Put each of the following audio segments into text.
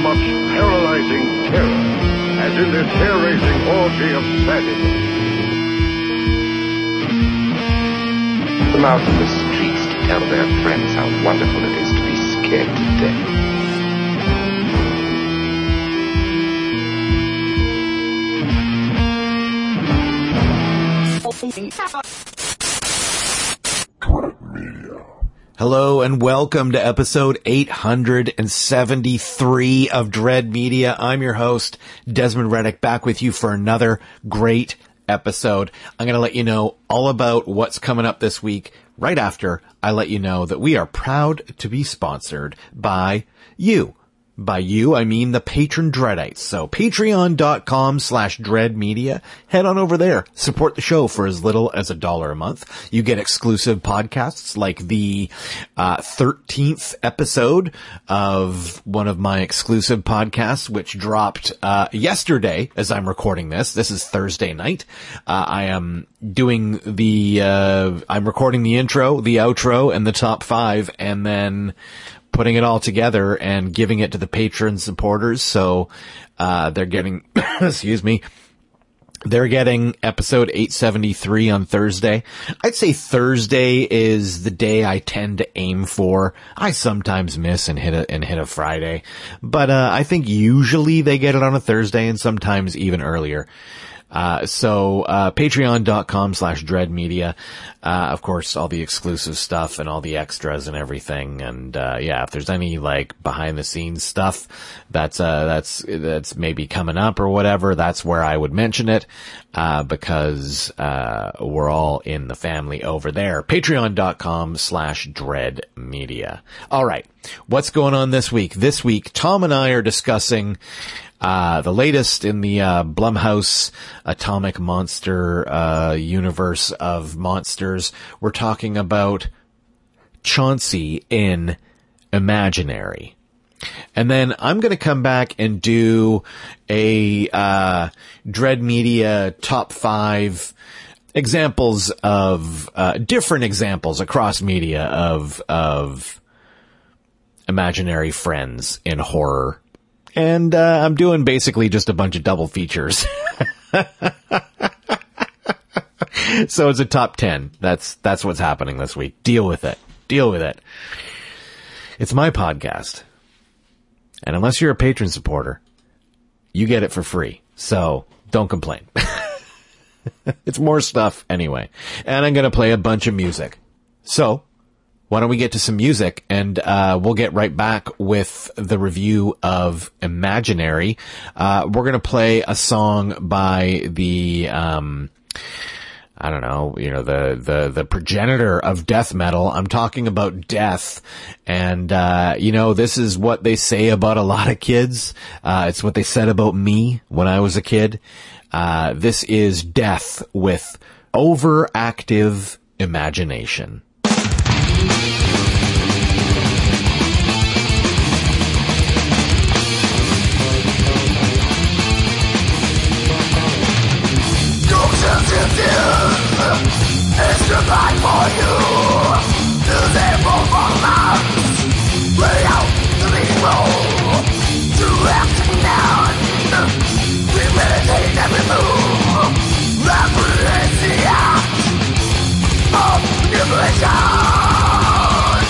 much paralyzing terror as in this hair-raising orgy of sadism. Come out in the streets to tell their friends how wonderful it is to be scared to death. Hello and welcome to episode 873 of Dread Media. I'm your host, Desmond Reddick, back with you for another great episode. I'm going to let you know all about what's coming up this week right after I let you know that we are proud to be sponsored by you. By you, I mean the patron Dreadites. So patreon.com/dreadmedia. Head on over there. Support the show for as little as $1 a month. You get exclusive podcasts like the 13th episode of one of my exclusive podcasts, which dropped yesterday as I'm recording this. This is Thursday night. I am doing I'm recording the intro, the outro, and the top 5, and then putting it all together and giving it to the patron supporters. So, they're getting, they're getting episode 873 on Thursday. I'd say Thursday is the day I tend to aim for. I sometimes miss and hit a Friday, but, I think usually they get it on a Thursday and sometimes even earlier. Patreon.com/dreadmedia. Of course, all the exclusive stuff and all the extras and everything. And, if there's any, behind the scenes stuff that's maybe coming up or whatever, that's where I would mention it, because, we're all in the family over there. Patreon.com/dreadmedia. All right. What's going on this week? This week, Tom and I are discussing the latest in the Blumhouse Atomic Monster universe of monsters. We're talking about Chauncey in Imaginary. And then I'm going to come back and do a Dread Media top 5 examples of different examples across media of imaginary friends in horror. And I'm doing basically just a bunch of double features. So it's a top 10. That's what's happening this week. Deal with it. It's my podcast. And unless you're a patron supporter, you get it for free. So don't complain. It's more stuff anyway. And I'm going to play a bunch of music. So why don't we get to some music, and we'll get right back with the review of Imaginary. We're going to play a song by the the progenitor of death metal. I'm talking about Death. And this is what they say about a lot of kids. It's what they said about me when I was a kid. This is Death with Overactive Imagination. It's the fight for you. Use evil performance. Lay out the evil. To acting down. Premeditate every move. Represent the act of manipulation.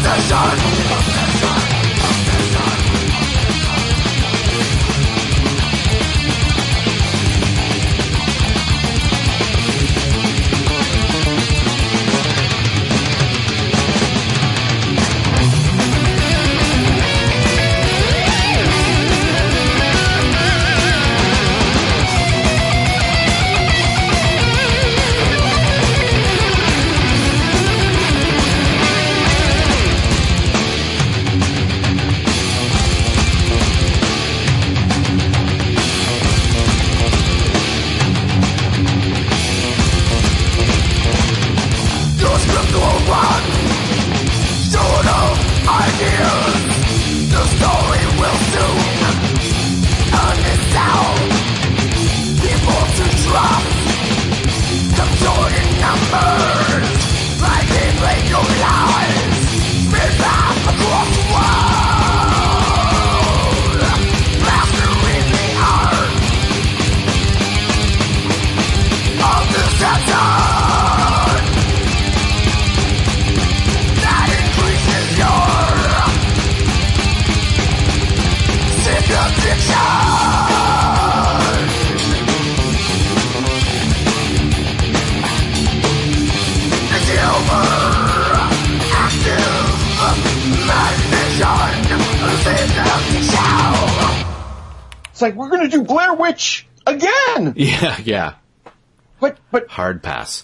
It's like, we're going to do Blair Witch again. Yeah. But Hard pass.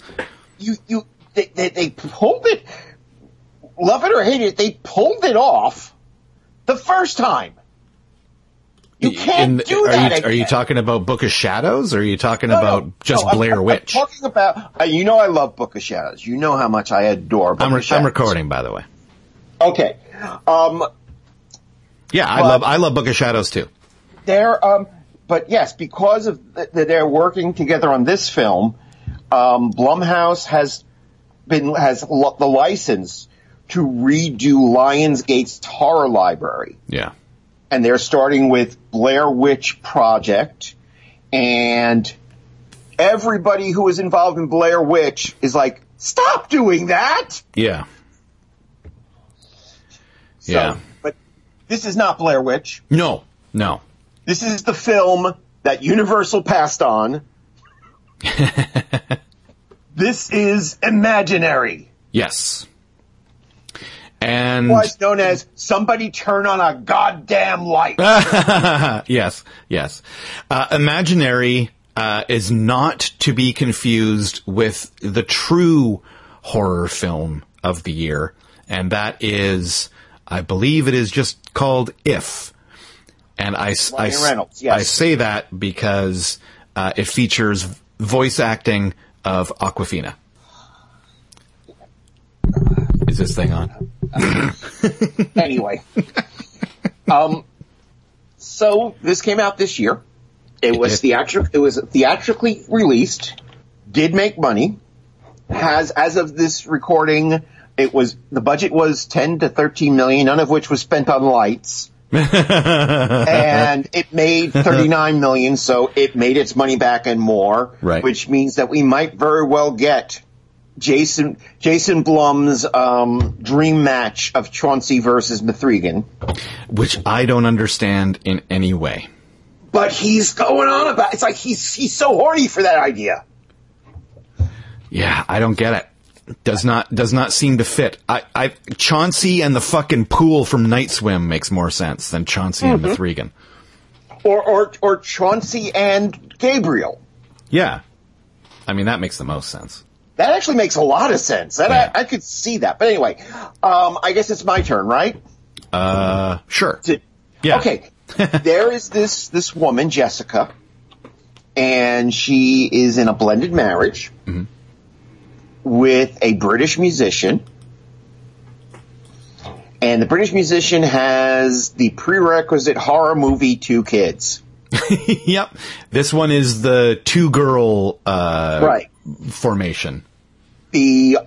They pulled it, love it or hate it, they pulled it off the first time. You can't do that again. Are you talking about Book of Shadows, or are you talking about just Blair Witch? I'm talking about, I love Book of Shadows. You know how much I adore Book of Shadows. I'm recording, by the way. Okay. Yeah, I love Book of Shadows too. But yes, because of they're working together on this film, Blumhouse has the license to redo Lionsgate's horror library. Yeah. And they're starting with Blair Witch Project, and everybody who is involved in Blair Witch is like, stop doing that! Yeah. So, yeah. But this is not Blair Witch. No. This is the film that Universal passed on. This is Imaginary. Yes. And otherwise known as Somebody Turn on a Goddamn Light. Yes. Imaginary is not to be confused with the true horror film of the year, and that is, I believe it is just called If. And I Reynolds, yes. I say that because it features voice acting of Awkwafina. Is this thing on? Anyway. So this came out this year. It was theatrically released, did make money, has, as of this recording, the budget was 10 to 13 million, none of which was spent on lights. And it made 39 million, so it made its money back and more, right. Which means that we might very well get Jason Blum's dream match of Chauncey versus Mithrigan, which I don't understand in any way. But he's going on about it's like he's so horny for that idea. Yeah, I don't get it. Does not seem to fit. Chauncey and the fucking pool from Night Swim makes more sense than Chauncey and Mithrigan. Or Chauncey and Gabriel. Yeah. I mean, that makes the most sense. That actually makes a lot of sense. I could see that. But anyway, I guess it's my turn, right? Sure. Yeah. Okay. There is this woman, Jessica, and she is in a blended marriage with a British musician. And the British musician has the prerequisite horror movie 2 kids. Yep. This one is the 2-girl right. formation. The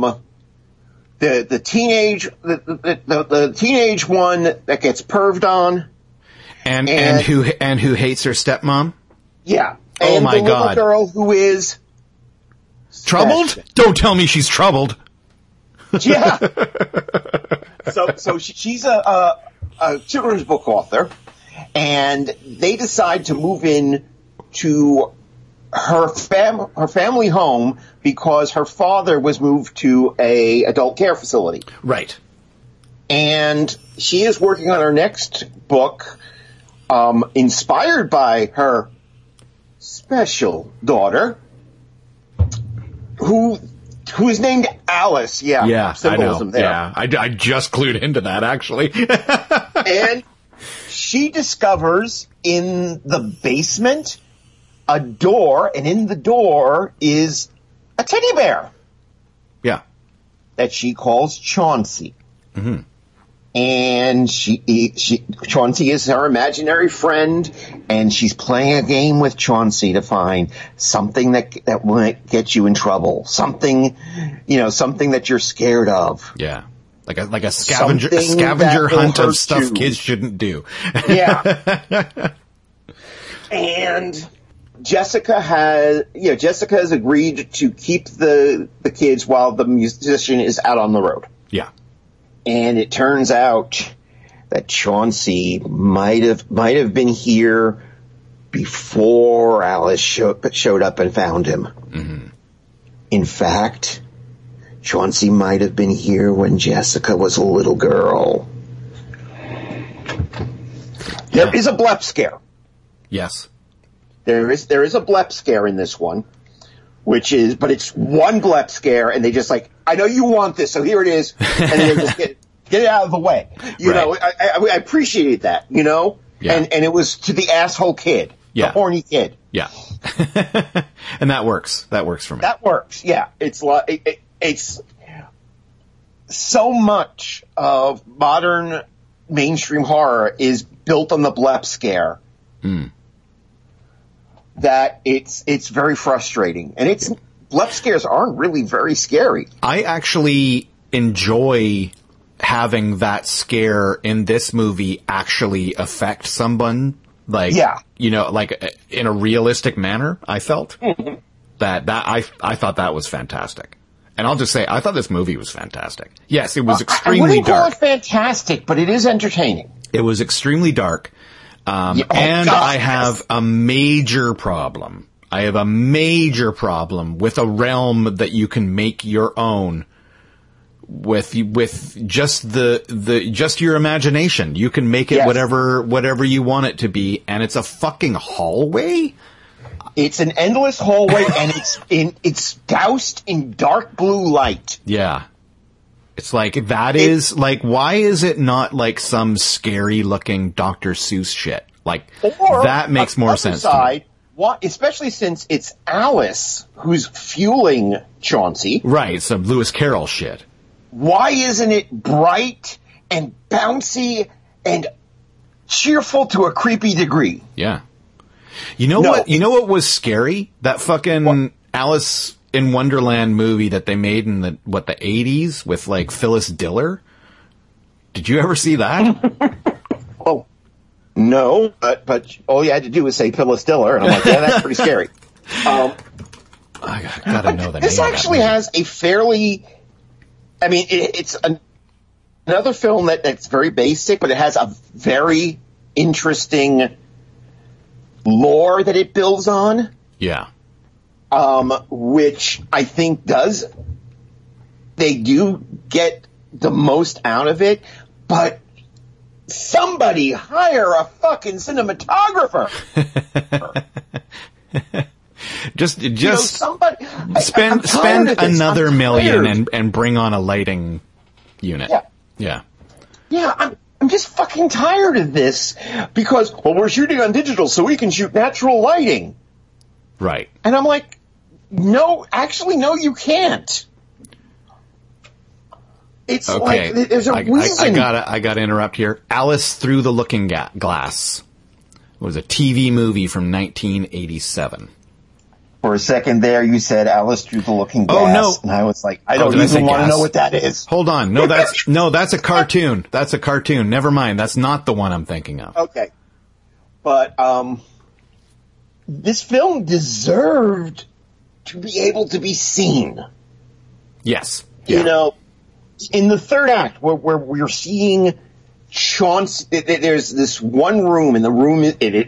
teenage the teenage one that gets perved on, and who hates her stepmom. Yeah. And my the little God. girl who is troubled. Don't tell me she's troubled. Yeah. So So she's a children's book author, and they decide to move in to her family home because her father was moved to a adult care facility. Right. And she is working on her next book, inspired by her special daughter, who is named Alice. Yeah, I symbolism know. there. Yeah, I just clued into that, actually. And she discovers in the basement a door, and in the door is a teddy bear. Yeah. That she calls Chauncey. Mm-hmm. And Chauncey is her imaginary friend, and she's playing a game with Chauncey to find something that won't get you in trouble. Something that you're scared of. Yeah. Like a scavenger hunt of stuff kids shouldn't do. Yeah. And Jessica has agreed to keep the kids while the musician is out on the road. Yeah. And it turns out that Chauncey might have been here before Alice showed up and found him. Mm-hmm. In fact, Chauncey might have been here when Jessica was a little girl. There is a blep scare. Yes. There is a blep scare in this one, but it's one blep scare, and they just like, I know you want this, so here it is, and they just get it out of the way. You know, I appreciated that, you know? Yeah. And it was to the asshole kid. Yeah. The horny kid. Yeah. And that works. That works for me. That works, yeah. It's so much of modern mainstream horror is built on the blep scare. Mm. That it's very frustrating. And blep scares aren't really very scary. I actually enjoy having that scare in this movie actually affect someone, like, you know, like in a realistic manner. I felt that I thought that was fantastic. And I'll just say, I thought this movie was fantastic. Yes, it was extremely I wouldn't dark. call it fantastic, but it is entertaining. It was extremely dark. And I have a major problem. I have a major problem with a realm that you can make your own with just just your imagination. You can make it whatever you want it to be, and it's a fucking hallway. It's an endless hallway, and it's doused in dark blue light. Yeah. It's like, why is it not like some scary looking Dr. Seuss shit? Like, that makes more sense to me. Especially since it's Alice who's fueling Chauncey. Right, some Lewis Carroll shit. Why isn't it bright and bouncy and cheerful to a creepy degree? Yeah. You know what was scary? That fucking Alice in Wonderland movie that they made in the 80s with like Phyllis Diller. Did you ever see that? Oh, no, but all you had to do was say Phyllis Diller, and I'm like, yeah, that's pretty scary. I gotta know the name. This actually has a fairly, I mean, it's another film that's very basic, but it has a very interesting lore that it builds on. Yeah. Which I think they do get the most out of it, but somebody hire a fucking cinematographer. just somebody spend another $1 million and bring on a lighting unit. Yeah. I'm just fucking tired of this because, we're shooting on digital so we can shoot natural lighting. Right. And I'm like, no, you can't. It's okay. Like, there's a reason. I gotta interrupt here. Alice Through the Looking Glass was a TV movie from 1987. For a second there, you said Alice Through the Looking Glass. Oh, no. And I was like, I don't even want to know what that is. Hold on. No, that's a cartoon. That's a cartoon. Never mind. That's not the one I'm thinking of. Okay. But, this film deserved to be able to be seen. Yes. Yeah. You know, in the third act where we're seeing Chauncey, there's this one room, and the room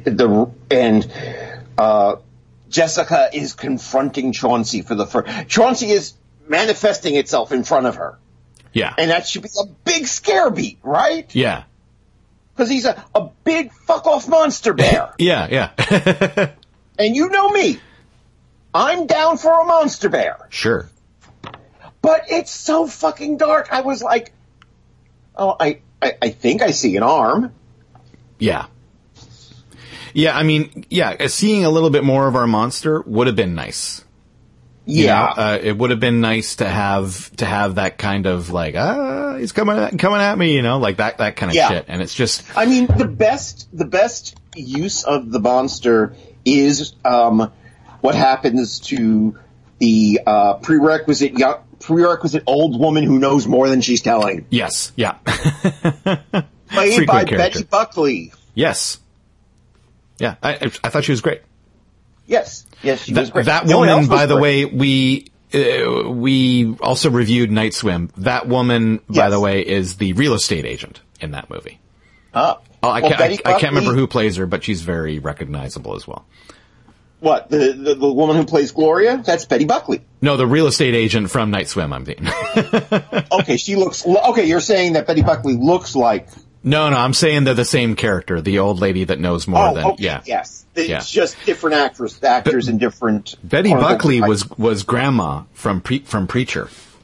Jessica is confronting Chauncey for the first. Chauncey is manifesting itself in front of her. Yeah. And that should be a big scare beat, right? Yeah. Because he's a big fuck-off monster bear. Yeah. And you know me. I'm down for a monster bear. Sure. But it's so fucking dark. I was like, oh, I think I see an arm. Yeah. Yeah, I mean, seeing a little bit more of our monster would have been nice. Yeah. You know, it would have been nice to have that kind of like, he's coming at me, you know, like that kind of shit. And it's just, I mean, the best use of the monster is, what happens to the, prerequisite old woman who knows more than she's telling. Yes. Yeah. Played by Betty Buckley. Yes. Yeah. I thought she was great. Yes, she was great. That woman, by the way, we also reviewed Night Swim. That woman, by the way, is the real estate agent in that movie. I can't remember who plays her, but she's very recognizable as well. What, the woman who plays Gloria? That's Betty Buckley. No, the real estate agent from Night Swim, I'm thinking. Okay, you're saying that Betty Buckley looks like... No, I'm saying they're the same character, the old lady that knows more than... Okay, yeah. Yes. It's just different actors in different... Betty Buckley was Grandma from Preacher.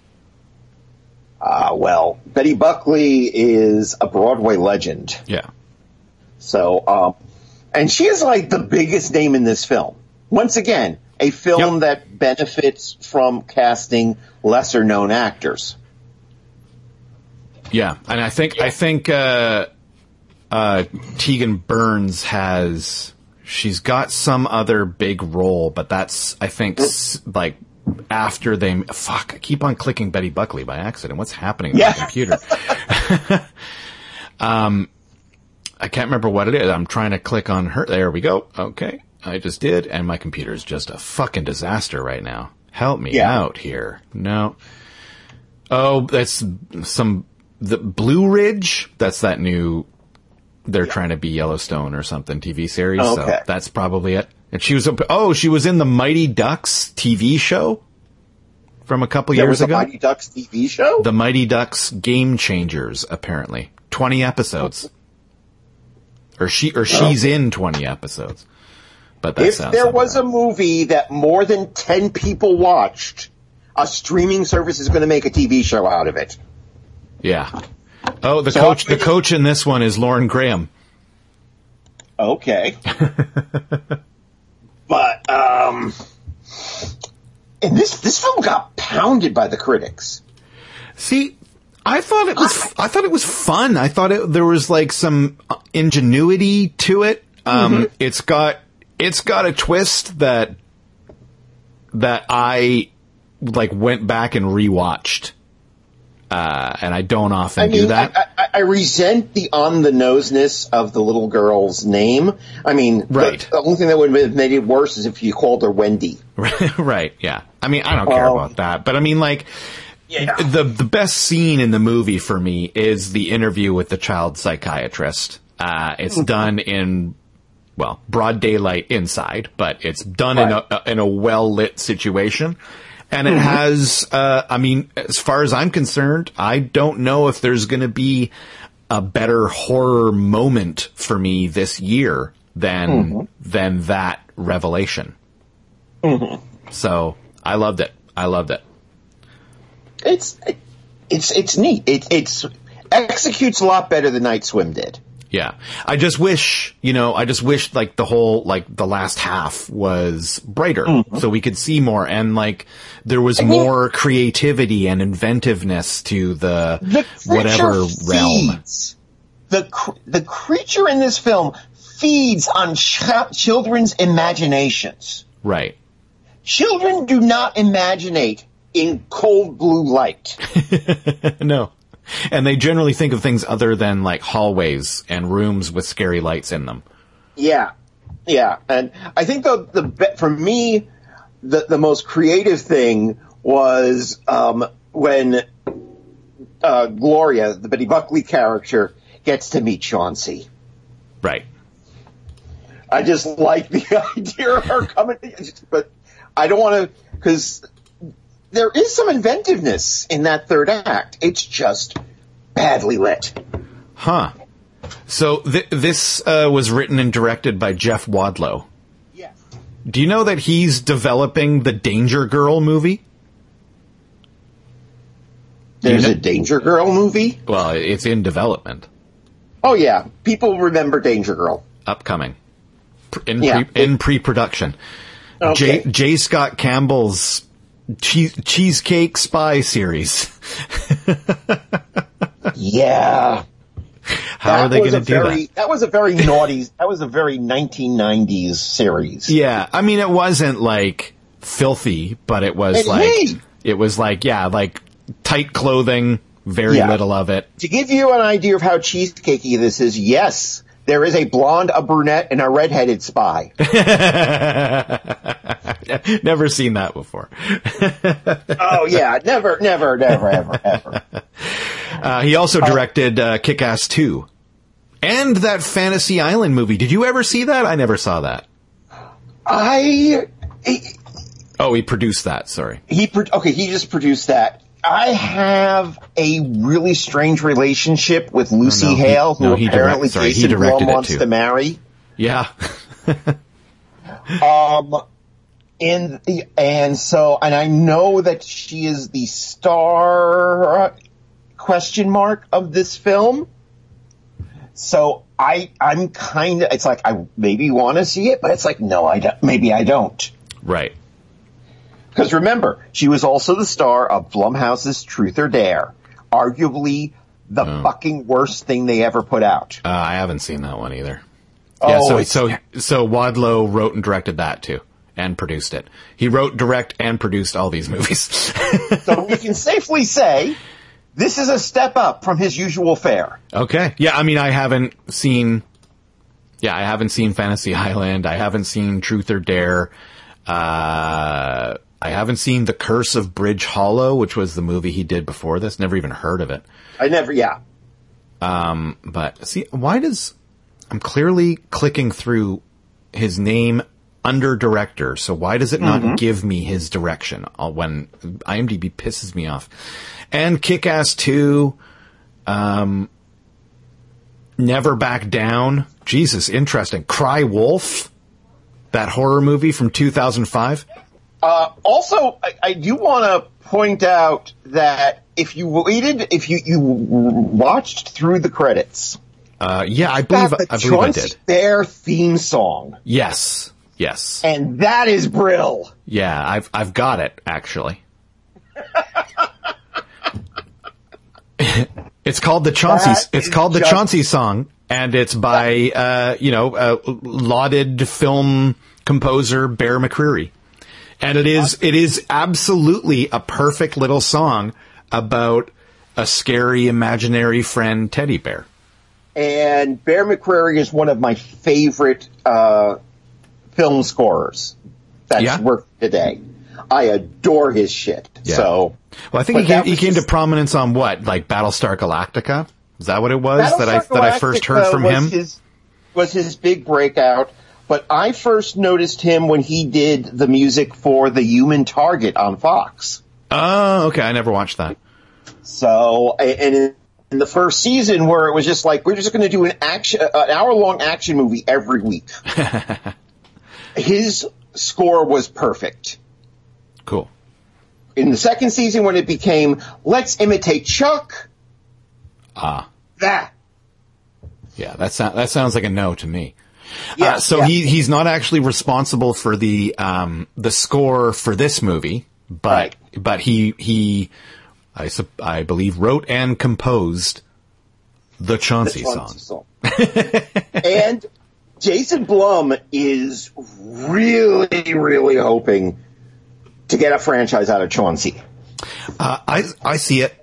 Well, Betty Buckley is a Broadway legend. Yeah. So, and she is like the biggest name in this film. Once again, a film that benefits from casting lesser known actors. Yeah, and I think Tegan Burns she's got some other big role, but that's, I think, like, after they... Fuck, I keep on clicking Betty Buckley by accident. What's happening to my computer? I can't remember what it is. I'm trying to click on her. There we go. Okay, I just did, and my computer is just a fucking disaster right now. Help me out here. No. Oh, that's the Blue Ridge? That's that new... They're trying to be Yellowstone or something TV series, so that's probably it. And she was in the Mighty Ducks TV show from a couple years ago. The Mighty Ducks TV show? The Mighty Ducks Game Changers, apparently. 20 episodes. Or she's in 20 episodes. But that sounds if there was a movie that more than 10 people watched, a streaming service is going to make a TV show out of it. Yeah. Oh, the coach in this one is Lauren Graham. Okay. But, and this film got pounded by the critics. See, I thought it was fun. I thought there was like some ingenuity to it. It's got a twist that I like went back and rewatched. And I don't often do that. I resent the on-the-noseness of the little girl's name. I mean, the only thing that would have made it worse is if you called her Wendy. Right, yeah. I mean, I don't care about that. But I mean, like, the best scene in the movie for me is the interview with the child psychiatrist. It's done in, well, broad daylight inside, but it's done in a well-lit situation. And it has, I mean, as far as I'm concerned, I don't know if there's going to be a better horror moment for me this year than that revelation. So I loved it. It's neat. It executes a lot better than Night Swim did. Yeah. I just wish like the whole, like the last half was brighter so we could see more and like there was more creativity and inventiveness to the whatever realm. The creature in this film feeds on children's imaginations. Right. Children do not imaginate in cold blue light. No. And they generally think of things other than like hallways and rooms with scary lights in them. Yeah. And I think for me, the most creative thing was when Gloria, the Betty Buckley character, gets to meet Chauncey. Right. I just like the idea of her coming, but I don't want to, because there is some inventiveness in that third act. It's just badly lit. Huh. So this was written and directed by Jeff Wadlow. Yes. Do you know that he's developing the Danger Girl movie? There's a Danger Girl movie? Well, it's in development. Oh, yeah. People remember Danger Girl. Upcoming. In pre-production. Okay. J. Scott Campbell's Cheesecake Spy series. Yeah. How are they going to do that? That was a very naughty, that was a very 1990s series. Yeah. I mean, it wasn't like filthy, but it was like tight clothing, very little of it. To give you an idea of how cheesecakey this is, yes, there is a blonde, a brunette, and a redheaded spy. Never seen that before. Oh yeah, never, ever. He also directed Kick-Ass 2 and that Fantasy Island movie. Did you ever see that? I never saw that. He produced that. Sorry. He just produced that. I have a really strange relationship with Lucy Hale, who apparently Jason Blum wants to marry. Yeah. And I know that she is the star question mark of this film. So I'm kind of, it's like I maybe want to see it, but it's like no, maybe I don't. Right. Because remember, she was also the star of Blumhouse's Truth or Dare, arguably the fucking worst thing they ever put out. I haven't seen that one either. Yeah, so Wadlow wrote and directed that too, and produced it. He wrote, direct, and produced all these movies. So we can safely say this is a step up from his usual fare. Okay. Yeah, I mean, I haven't seen Fantasy Island. I haven't seen Truth or Dare. I haven't seen The Curse of Bridge Hollow, which was the movie he did before this. Never even heard of it. But see, I'm clearly clicking through his name under director, so why does it not give me his direction when IMDb pisses me off? And Kick-Ass 2, Never Back Down. Jesus, interesting. Cry Wolf, that horror movie from 2005. Also, I do want to point out that if you watched through the credits. I believe I did. Their theme song. Yes. And that is Brill. Yeah, I've got it, actually. It's called the Chauncey song, and it's by, lauded film composer Bear McCreary. And it is absolutely a perfect little song about a scary imaginary friend teddy bear. And Bear McCreary is one of my favorite film scorers that's worked today. I adore his shit. Yeah. So, well, I think he came to prominence on what, like Battlestar Galactica? Is that what it was that I first heard from him? Was his big breakout. But I first noticed him when he did the music for The Human Target on Fox. Oh, okay. I never watched that. So, and in the first season where it was just like, we're just going to do an hour-long action movie every week. His score was perfect. Cool. In the second season when it became, let's imitate Chuck. That. Yeah, that sounds like a no to me. Yeah, he's not actually responsible for the score for this movie, but he I believe wrote and composed the Chauncey song. And Jason Blum is really, really hoping to get a franchise out of Chauncey. I see it.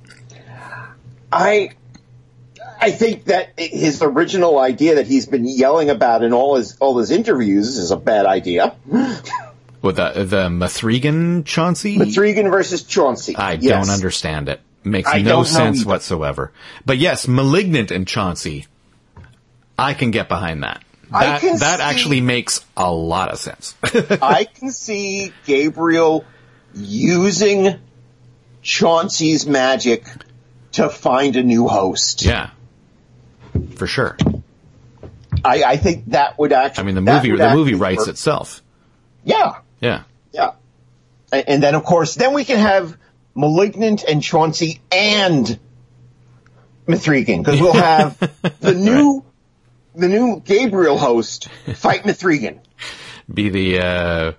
I think that his original idea that he's been yelling about in all his interviews is a bad idea. With the Mithrigan Chauncey? Mithrigan versus Chauncey. I don't understand it. Makes I no don't know sense either. whatsoever. But yes, Malignant and Chauncey, I can get behind that. I can That see- actually makes a lot of sense. I can see Gabriel using Chauncey's magic to find a new host. Yeah. For sure. I think that would actually. I mean, the that movie would the movie actually writes work. itself. Yeah, Yeah. yeah. And then, of course, then we can have Malignant and Chauncey and Mithrigan, because we'll have the new Gabriel host fight Mithrigan. Be the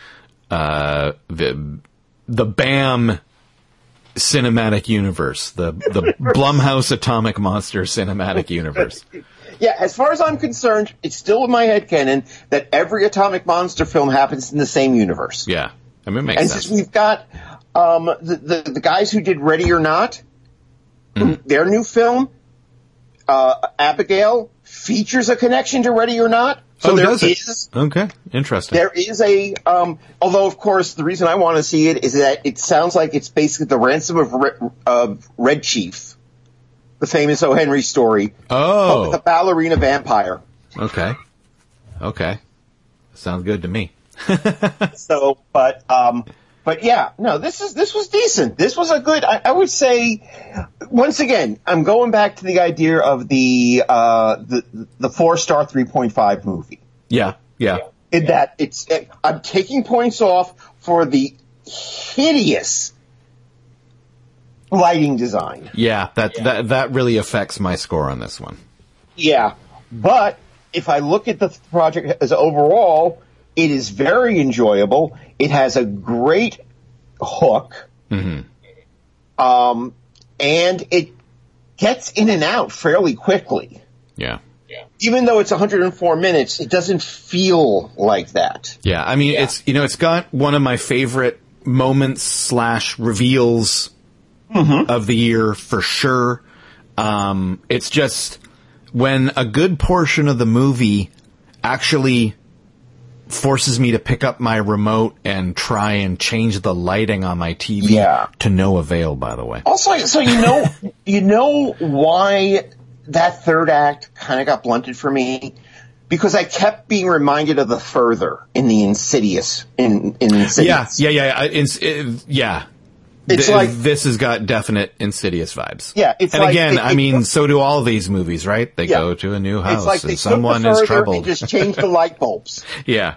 BAM cinematic universe, the Blumhouse Atomic Monster cinematic universe. Yeah, as far as I'm concerned, it's still in my head canon that every Atomic Monster film happens in the same universe. Yeah. I mean, it makes And sense. since we've got the guys who did Ready or Not, their new film, Abigail, features a connection to Ready or Not. So there does it? is Okay. Interesting. there is a although of course the reason I want to see it is that it sounds like it's basically the ransom of Red Chief, the famous O. Henry story, but with a Oh. ballerina vampire. Okay. Okay. Sounds good to me. So, but yeah, no, this was decent. This was a good, I would say, once again, I'm going back to the idea of the 4-star 3.5 movie. Yeah. Yeah. In that I'm taking points off for the hideous lighting design. Yeah. That really affects my score on this one. Yeah, but if I look at the project as overall, it is very enjoyable. It has a great hook. And it gets in and out fairly quickly. Yeah. Even though it's 104 minutes, it doesn't feel like that. Yeah. I mean, it's got one of my favorite moments / reveals of the year for sure. It's just when a good portion of the movie actually forces me to pick up my remote and try and change the lighting on my TV to no avail, by the way. Also, so you know why that third act kind of got blunted for me? Because I kept being reminded of the Further in the Insidious. In Insidious. Yeah. It's like this has got definite Insidious vibes. Yeah, it's and like again, they I mean, so do all these movies, right? They go to a new house It's like they and someone took the is Further troubled. and just changed the light bulbs. Yeah.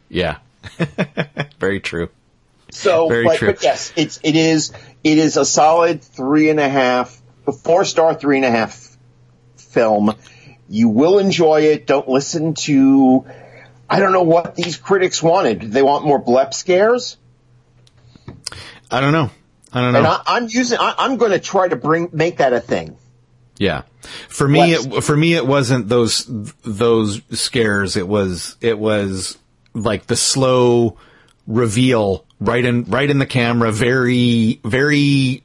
Very true. So, Very but, true. but yes, it is a solid 3.5, a 4-star 3.5 film. You will enjoy it. Don't listen to, I don't know what these critics wanted. Did they want more blep scares? I don't know. And I'm going to try to make that a thing. Yeah. For me, it wasn't those scares. It was like the slow reveal right in the camera. Very, very,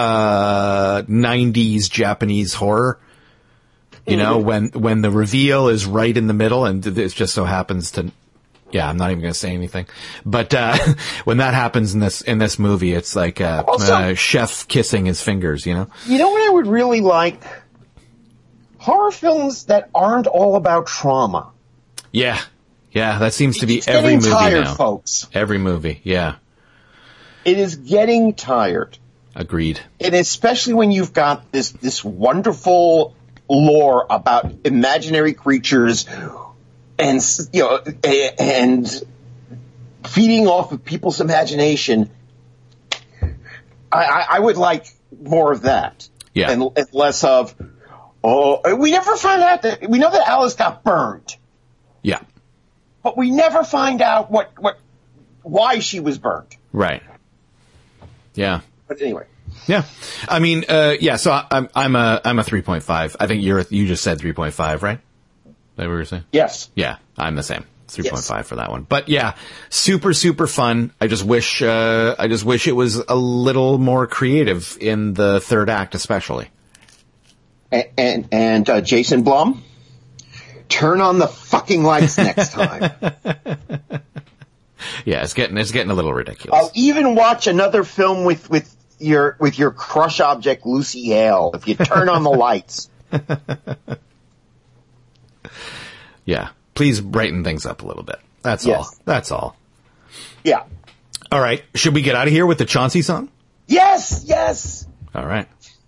90s Japanese horror. You know, when the reveal is right in the middle and it just so happens to, yeah, I'm not even going to say anything. But, when that happens in this movie, it's like, chef kissing his fingers, you know? You know what I would really like? Horror films that aren't all about trauma. Yeah. Yeah, that seems to be It's every getting movie tired, now. folks. Every movie, yeah. It is getting tired. Agreed. And especially when you've got this wonderful lore about imaginary creatures and, and feeding off of people's imagination. I would like more of that. Yeah. And less of, we never found out we know that Alice got burned. Yeah. But we never find out why she was burned. Right. Yeah. But anyway. Yeah. I mean, so I'm a 3.5. I think you just said 3.5, right? Is that what you were saying? Yes. Yeah, I'm the same. 3.5 for that one. But yeah, super, super fun. I just wish it was a little more creative in the third act, especially. And Jason Blum, turn on the fucking lights next time. Yeah, it's getting a little ridiculous. I'll even watch another film with your crush object Lucy Hale. If you turn on the lights. Yeah. Please brighten things up a little bit. That's all. That's all. Yeah. All right. Should we get out of here with the Chauncey song? Yes. Yes. All right.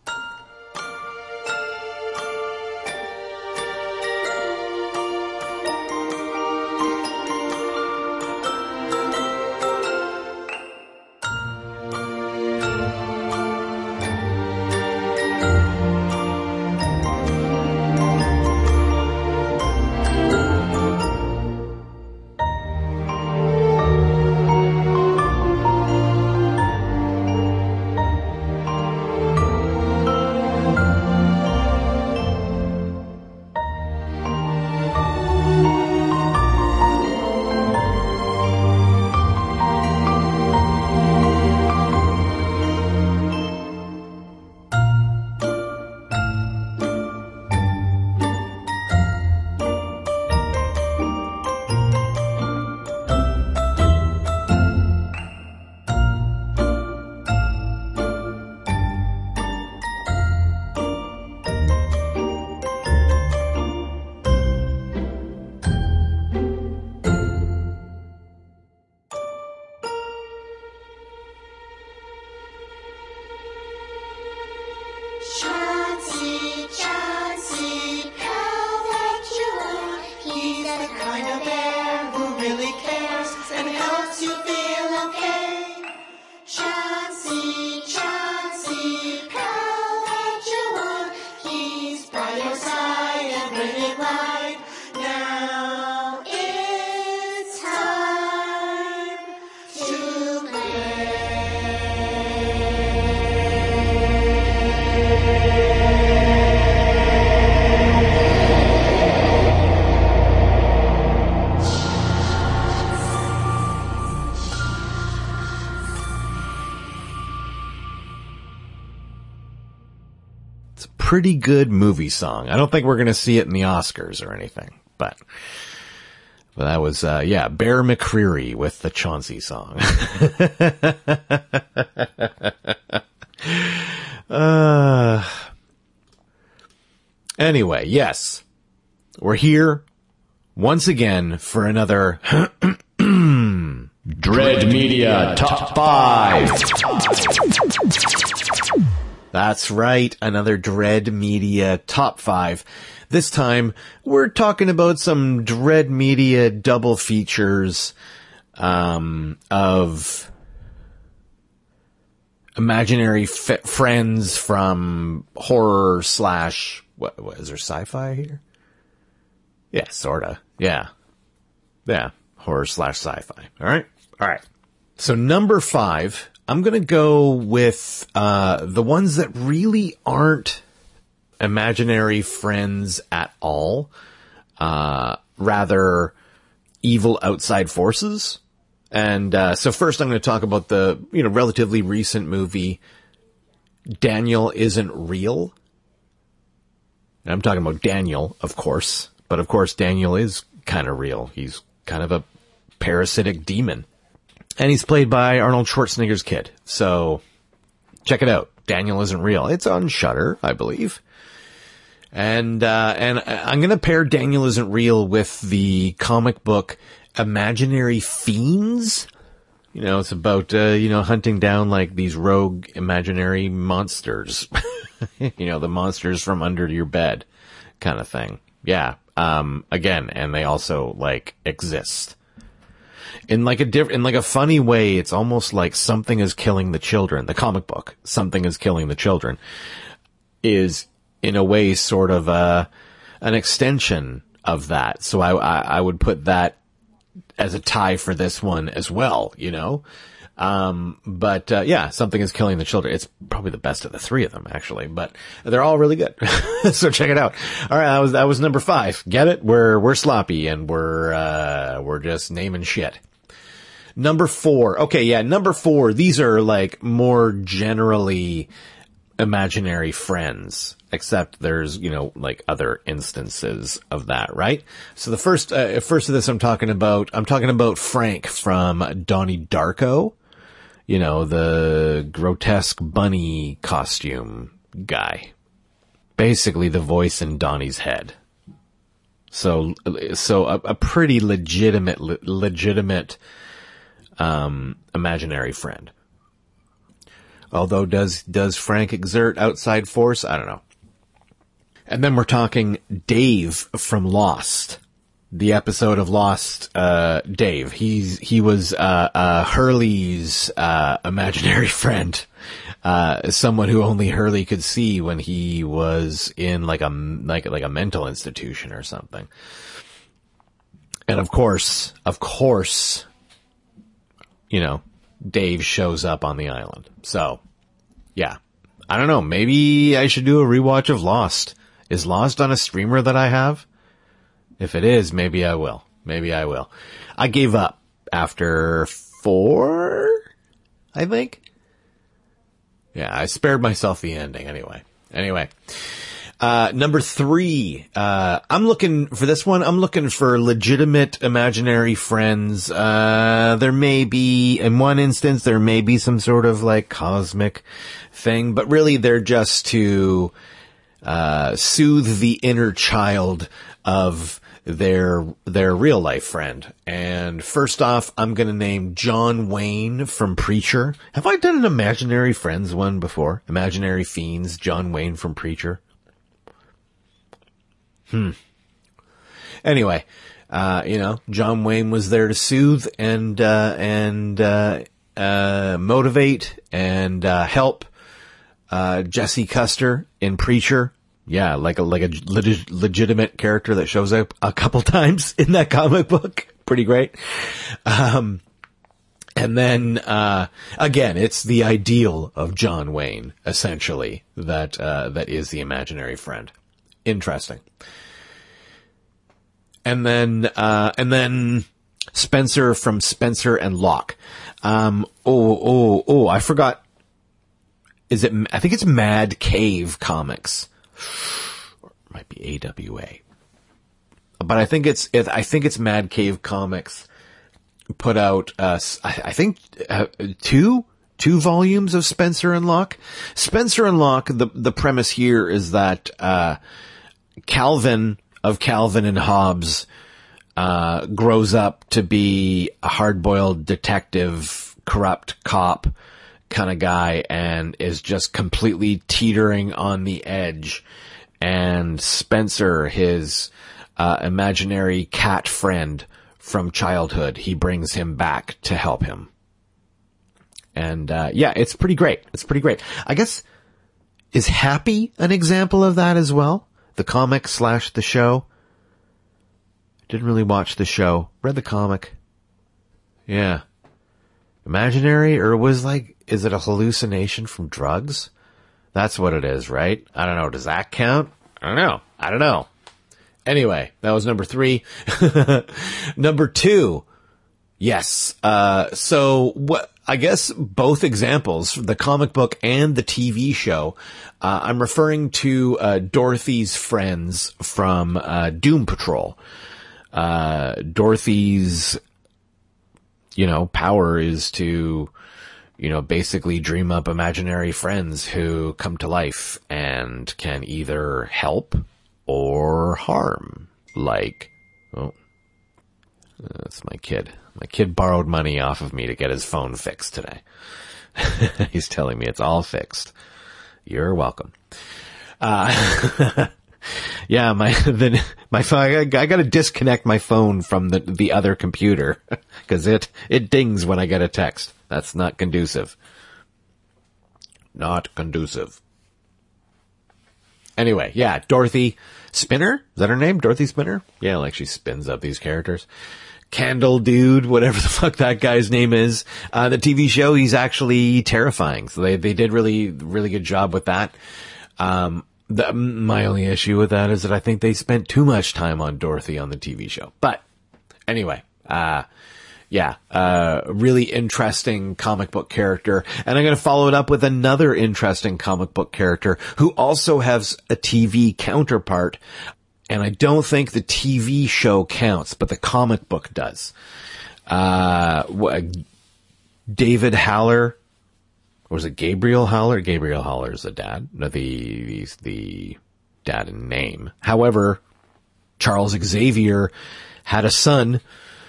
Chauncey, Chauncey, how that you are. He's the kind of bear who really cares and helps you feel okay. Chauncey, Chauncey, how that you are. He's by your side and really right. Now it's time to play. Pretty good movie song. I don't think we're going to see it in the Oscars or anything, but that was, Bear McCreary with the Chauncey song. Anyway, yes, we're here once again for another Dread Media Top 5. That's right, another Dread Media Top 5. This time, we're talking about some Dread Media double features of imaginary friends from horror slash... What is there sci-fi here? Yeah, sorta. Yeah. Yeah, horror slash sci-fi. All right. So number 5... I'm going to go with the ones that really aren't imaginary friends at all. Rather, evil outside forces. And so first I'm going to talk about the relatively recent movie, Daniel Isn't Real. And I'm talking about Daniel, of course. But of course, Daniel is kind of real. He's kind of a parasitic demon. And he's played by Arnold Schwarzenegger's kid. So, check it out. Daniel Isn't Real. It's on Shudder, I believe. And I'm gonna pair Daniel Isn't Real with the comic book Imaginary Fiends. It's about, hunting down like these rogue imaginary monsters. The monsters from under your bed kind of thing. Yeah. Again, and they also like exist. In like a funny way, it's almost like Something is Killing the Children. The comic book, Something is Killing the Children, is in a way sort of an extension of that. So I would put that as a tie for this one as well, Something is Killing the Children. It's probably the best of the three of them, actually, but they're all really good. So check it out. All right. That was number 5. Get it? We're sloppy and we're just naming shit. Number 4. Okay. Yeah. Number 4. These are like more generally imaginary friends, except there's, like other instances of that, right? So the first of this I'm talking about Frank from Donnie Darko. you know, the grotesque bunny costume guy. Basically the voice in Donnie's head. So a pretty legitimate, imaginary friend. Although does Frank exert outside force? I don't know. And then we're talking Dave from Lost. The episode of Lost, Dave. He was, Hurley's, imaginary friend. Someone who only Hurley could see when he was in like a mental institution or something. And of course, you know, Dave shows up on the island. So, yeah. I don't know. Maybe I should do a rewatch of Lost. Is Lost on a streamer that I have? If it is, maybe I will. I gave up after 4, I think. Yeah, I spared myself the ending anyway. Number 3, I'm looking for legitimate imaginary friends. There may be, in one instance, there may be some sort of like cosmic thing, but really they're just to, soothe the inner child of their real life friend. And first off, I'm going to name John Wayne from Preacher. Have I done an Imaginary Friends one before? Imaginary Fiends, John Wayne from Preacher. Anyway, you know, John Wayne was there to soothe and motivate and help Jesse Custer in Preacher. Yeah, like a legitimate character that shows up a couple times in that comic book. Pretty great. And then, again, it's the ideal of John Wayne, essentially, that is the imaginary friend. Interesting. And then Spencer from Spencer and Locke. I forgot. I think it's Mad Cave Comics. Or it might be AWA. But I think it's Mad Cave Comics put out, I think, 2 volumes of Spencer and Locke. Spencer and Locke, the premise here is that, Calvin of Calvin and Hobbes, grows up to be a hard-boiled detective, corrupt cop kind of guy, and is just completely teetering on the edge. And Spencer, his imaginary cat friend from childhood, he brings him back to help him. And yeah, it's pretty great. I guess, is Happy an example of that as well? The comic / the show? Didn't really watch the show. Read the comic. Yeah. Imaginary, or is it a hallucination from drugs? That's what it is, right? I don't know. Does that count? I don't know. Anyway, that was number 3. Number 2. Yes. So what, I guess both examples, the comic book and the TV show, I'm referring to, Dorothy's friends from, Doom Patrol. Dorothy's, you know, power is to, you know, basically dream up imaginary friends who come to life and can either help or harm. Like, oh, that's my kid. My kid borrowed money off of me to get his phone fixed today. He's telling me it's all fixed. You're welcome. Yeah, my phone, I gotta disconnect my phone from the other computer, cause it dings when I get a text. That's not conducive. Anyway, yeah, Dorothy Spinner? Is that her name? Dorothy Spinner? Yeah, like she spins up these characters. Candle Dude, whatever the fuck that guy's name is. The TV show, he's actually terrifying. So they did really good job with that. My only issue with that is that I think they spent too much time on Dorothy on the TV show. But anyway, really interesting comic book character. And I'm going to follow it up with another interesting comic book character who also has a TV counterpart. And I don't think the TV show counts, but the comic book does. David Haller, or was it Gabriel Haller? Gabriel Haller is the dad, no, the dad in name. However, Charles Xavier had a son,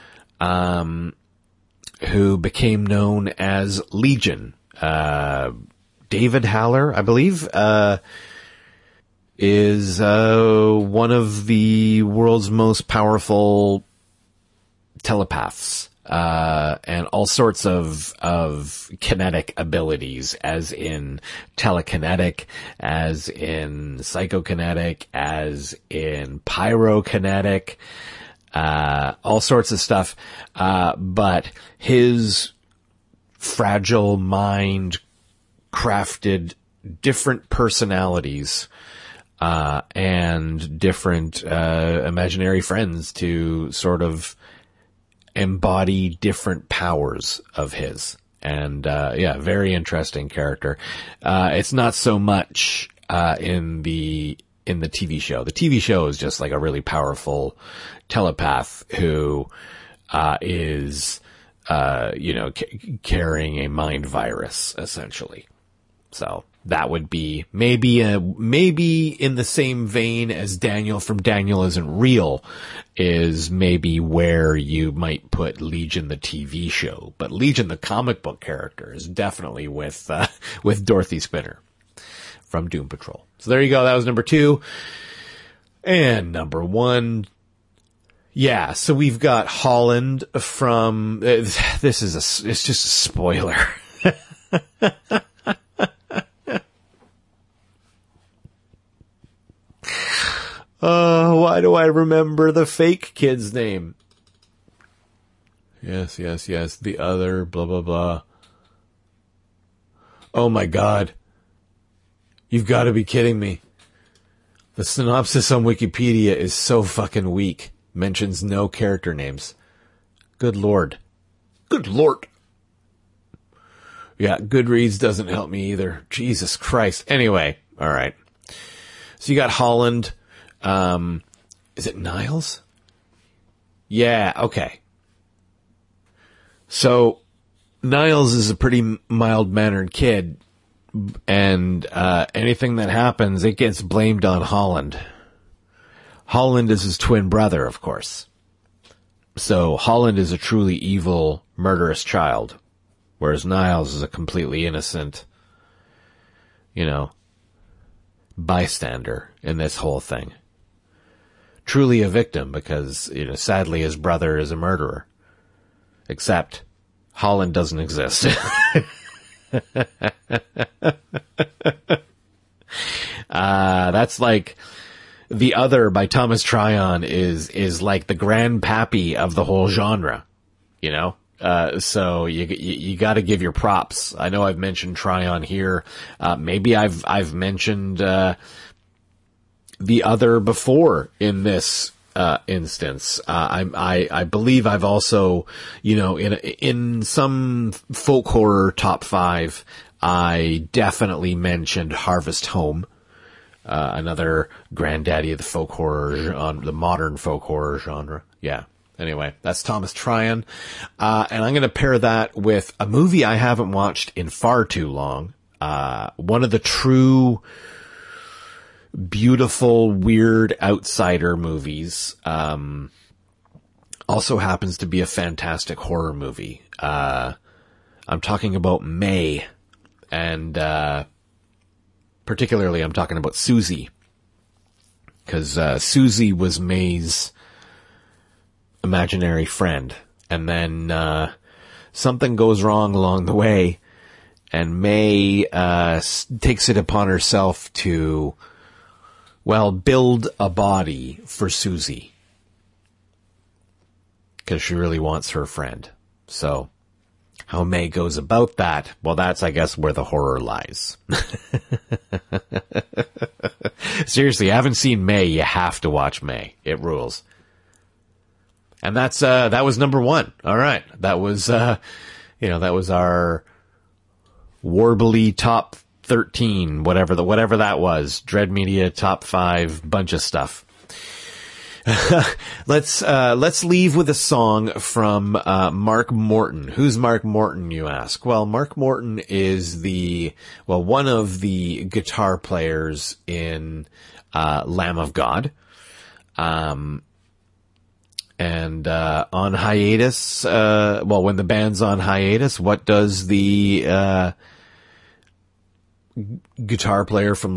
who became known as Legion. David Haller, I believe, is one of the world's most powerful telepaths, and all sorts of kinetic abilities, as in telekinetic, as in psychokinetic, as in pyrokinetic, all sorts of stuff. But his fragile mind crafted different personalities, and different, imaginary friends to sort of embody different powers of his. And, very interesting character. It's not so much, in the TV show. The TV show is just like a really powerful telepath who, is, carrying a mind virus, essentially. So that would be maybe in the same vein as Daniel from Daniel Isn't Real is maybe where you might put Legion the TV show, but Legion the comic book character is definitely with Dorothy Spinner from Doom Patrol. So there you go. That was number 2. And number 1. Yeah. So we've got Holland from, it's just a spoiler. Why do I remember the fake kid's name? Yes. The other blah, blah, blah. Oh my God. You've got to be kidding me. The synopsis on Wikipedia is so fucking weak. Mentions no character names. Good Lord. Yeah, Goodreads doesn't help me either. Jesus Christ. Anyway, all right. So you got Holland. Is it Niles? Yeah, okay. So Niles is a pretty mild-mannered kid, and anything that happens, it gets blamed on Holland. Holland is his twin brother, of course. So Holland is a truly evil, murderous child, whereas Niles is a completely innocent, bystander in this whole thing. Truly a victim because, sadly his brother is a murderer. Except Holland doesn't exist. That's like The Other by Thomas Tryon is like the grandpappy of the whole genre, so you got to give your props. I know I've mentioned Tryon here. Maybe I've mentioned, The Other before in this, instance. I believe I've also, in some folk horror top 5, I definitely mentioned Harvest Home, another granddaddy of the folk horror, on the modern folk horror genre. Yeah. Anyway, that's Thomas Tryon. And I'm going to pair that with a movie I haven't watched in far too long. One of the true beautiful, weird outsider movies. Also happens to be a fantastic horror movie. I'm talking about May, and particularly I'm talking about Susie, because Susie was May's imaginary friend, and then something goes wrong along the way, and May takes it upon herself to, build a body for Susie, because she really wants her friend. So how May goes about that, that's, I guess, where the horror lies. Seriously, I haven't seen May. You have to watch May. It rules. And that was number 1. All right. That was, that was our Warbly top 13, whatever that was. Dread Media top 5, bunch of stuff. Let's leave with a song from Mark Morton. Who's Mark Morton, you ask? Well, Mark Morton is one of the guitar players in Lamb of God. And on hiatus, when the band's on hiatus, what does the guitar player from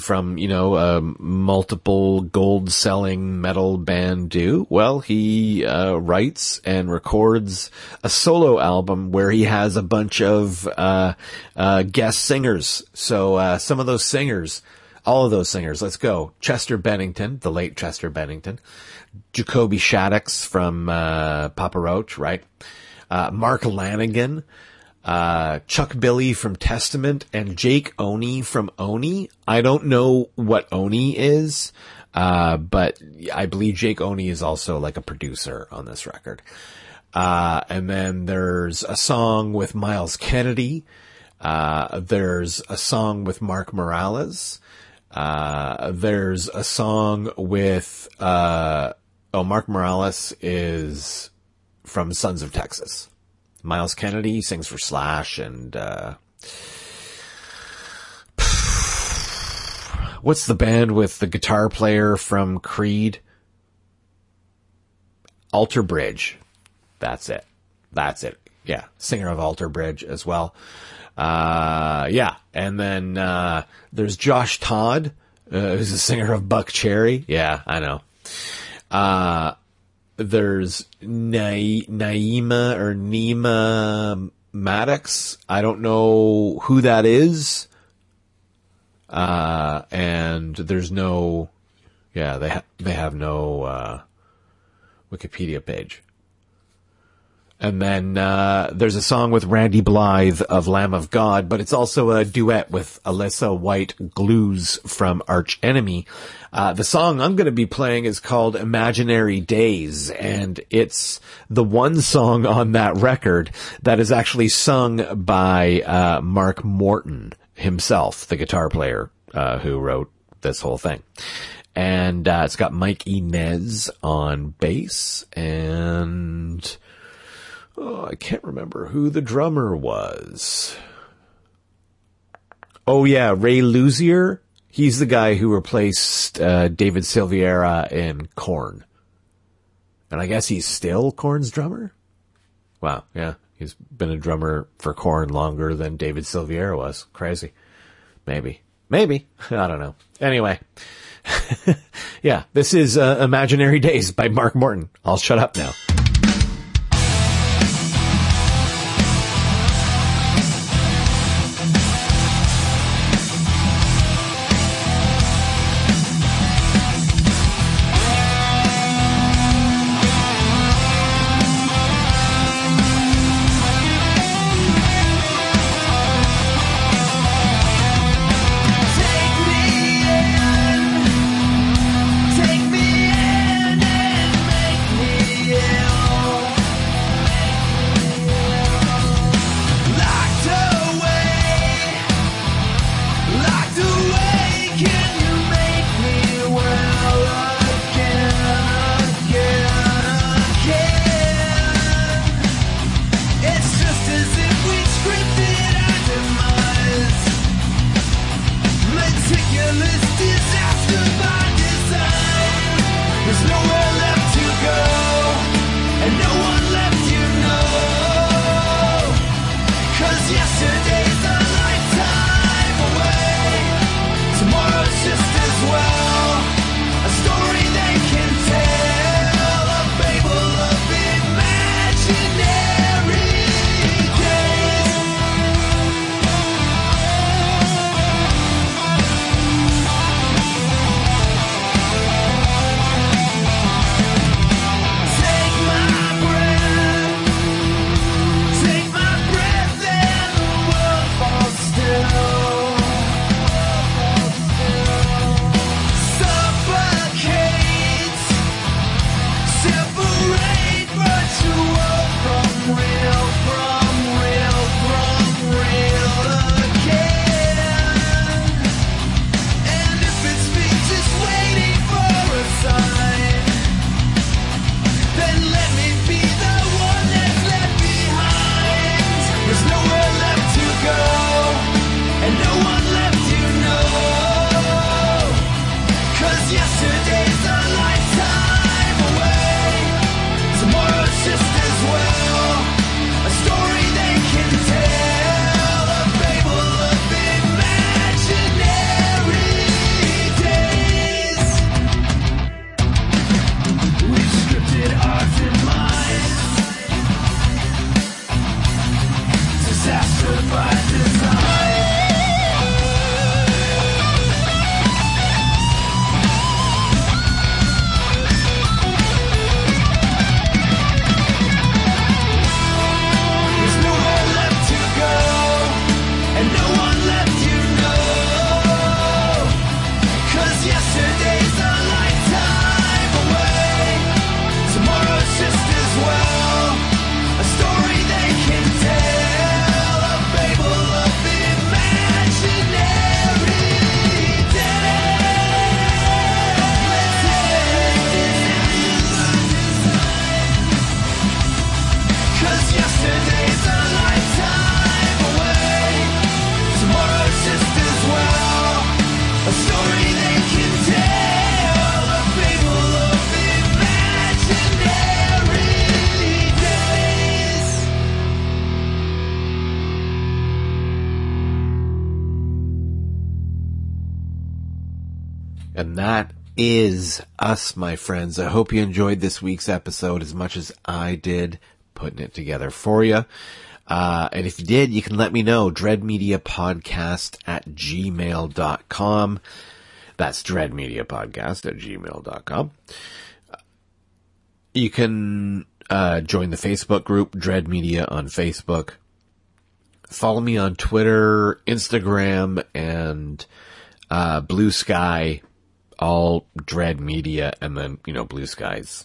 multiple gold selling metal band do? Well, he writes and records a solo album where he has a bunch of guest singers. So some of those singers, all of those singers, let's go. Chester Bennington, the late Chester Bennington, Jacoby Shaddix from Papa Roach, right? Mark Lanigan, Chuck Billy from Testament, and Jake Oney from Oni. I don't know what Oni is, but I believe Jake Oney is also like a producer on this record. And then there's a song with Miles Kennedy. There's a song with Mark Morales. There's a song with, Mark Morales is from Sons of Texas. Miles Kennedy sings for Slash and, what's the band with the guitar player from Creed? Alter Bridge. That's it. Yeah. Singer of Alter Bridge as well. Yeah. And then, there's Josh Todd, who's the singer of Buck Cherry. Yeah, I know. There's Naima Maddox. I don't know who that is. And there's no, they have no, Wikipedia page. And then, there's a song with Randy Blythe of Lamb of God, but it's also a duet with Alyssa White Glues from Arch Enemy. The song I'm going to be playing is called Imaginary Days, and it's the one song on that record that is actually sung by, Mark Morton himself, the guitar player, who wrote this whole thing. And, it's got Mike Inez on bass, and I can't remember who the drummer was. Oh yeah, Ray Luzier. He's the guy who replaced David Silveira in Korn. And I guess he's still Korn's drummer? Wow, yeah. He's been a drummer for Korn longer than David Silveira was. Crazy. Maybe. I don't know. Anyway. Yeah, this is Imaginary Days by Mark Morton. I'll shut up now. Take me in and make me And that is us, my friends. I hope you enjoyed this week's episode as much as I did putting it together for you. And if you did, you can let me know. dreadmediapodcast@gmail.com. That's dreadmediapodcast@gmail.com. You can join the Facebook group, Dread Media on Facebook. Follow me on Twitter, Instagram, and Blue Sky, all Dread Media, and then, Blue Skies.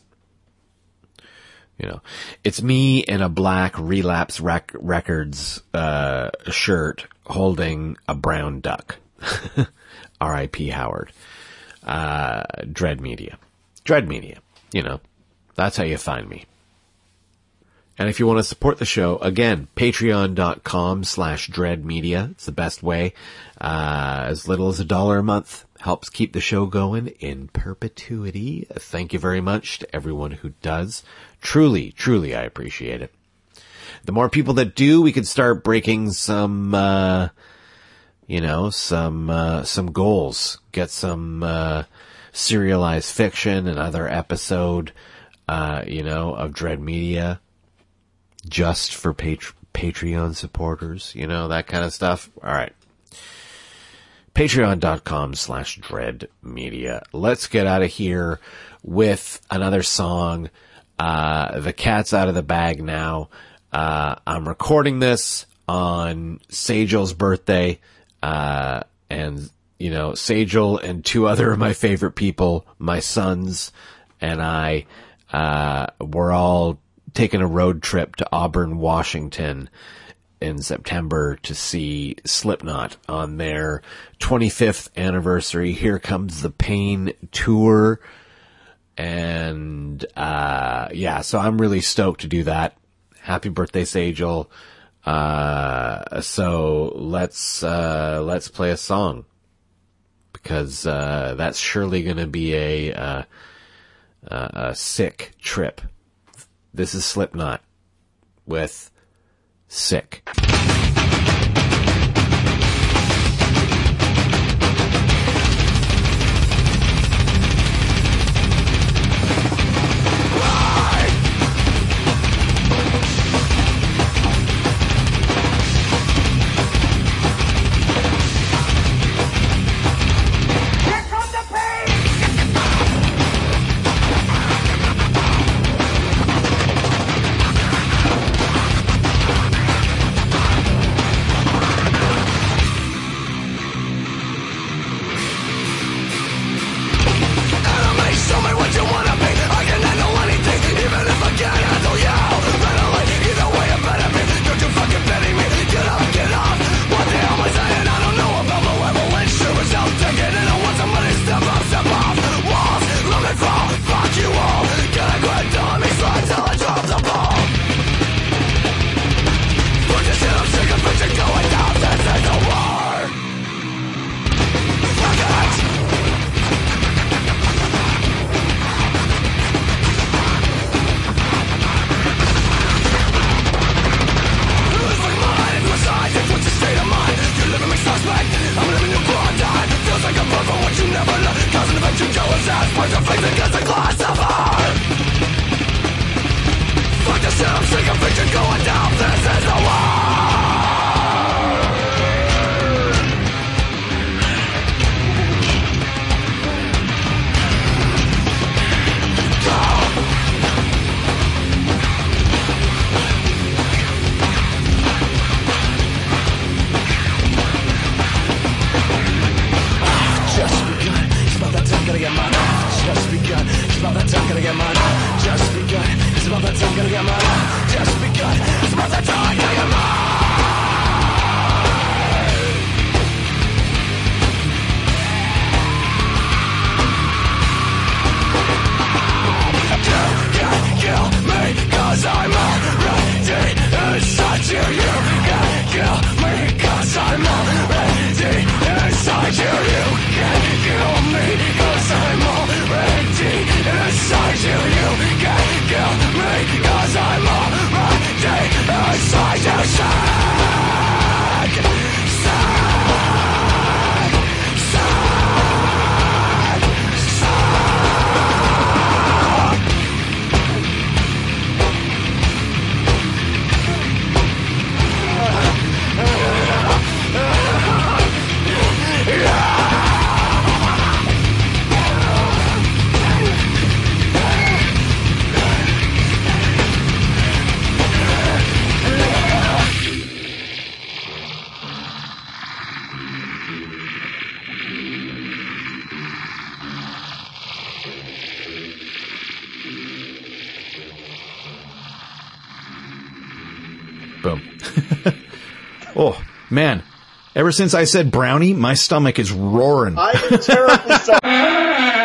It's me in a black Relapse Records shirt holding a brown duck. R.I.P. Howard. Dread Media. Dread Media. That's how you find me. And if you want to support the show, again, patreon.com/dreadmedia. It's the best way. As little as $1 a month helps keep the show going in perpetuity. Thank you very much to everyone who does. Truly, truly, I appreciate it. The more people that do, we can start breaking some goals. Get some serialized fiction, another episode, of Dread Media. Just for Patreon supporters, that kind of stuff. All right. Patreon.com/dreadmedia. Let's get out of here with another song. The cat's out of the bag now. I'm recording this on Sagel's birthday. And, Sagel and two other of my favorite people, my sons and I, were all taking a road trip to Auburn, Washington in September to see Slipknot on their 25th anniversary Here Comes the Pain tour. And, so I'm really stoked to do that. Happy birthday, Sagel. So let's play a song, because, that's surely gonna be a sick trip. This is Slipknot with Sick. Inside you Oh, man. Ever since I said brownie, my stomach is roaring. I'm terribly sorry.